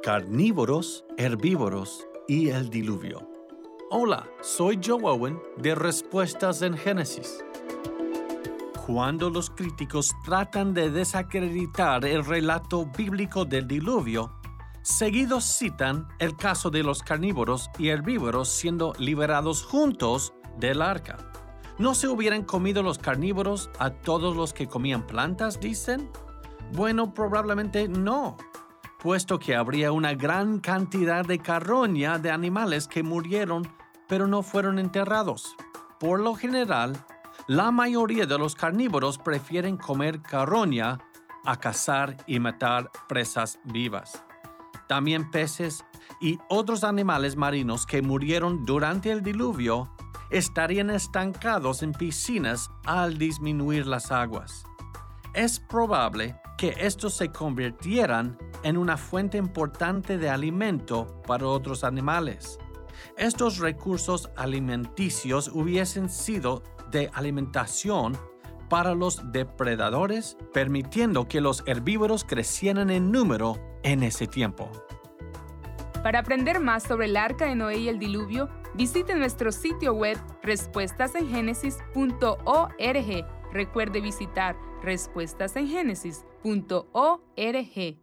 Carnívoros, herbívoros y el diluvio. Hola, soy Joe Owen de Respuestas en Génesis. Cuando los críticos tratan de desacreditar el relato bíblico del diluvio, seguidos citan el caso de los carnívoros y herbívoros siendo liberados juntos del arca. ¿No se hubieran comido los carnívoros a todos los que comían plantas, dicen? Bueno, probablemente no, puesto que habría una gran cantidad de carroña de animales que murieron, pero no fueron enterrados. Por lo general, la mayoría de los carnívoros prefieren comer carroña a cazar y matar presas vivas. También peces y otros animales marinos que murieron durante el diluvio estarían estancados en piscinas al disminuir las aguas. Es probable que estos se convirtieran en una fuente importante de alimento para otros animales. Estos recursos alimenticios hubiesen sido de alimentación para los depredadores, permitiendo que los herbívoros crecieran en número en ese tiempo. Para aprender más sobre el Arca de Noé y el diluvio, visite nuestro sitio web respuestasengenesis.org. Recuerde visitar respuestasengenesis.org.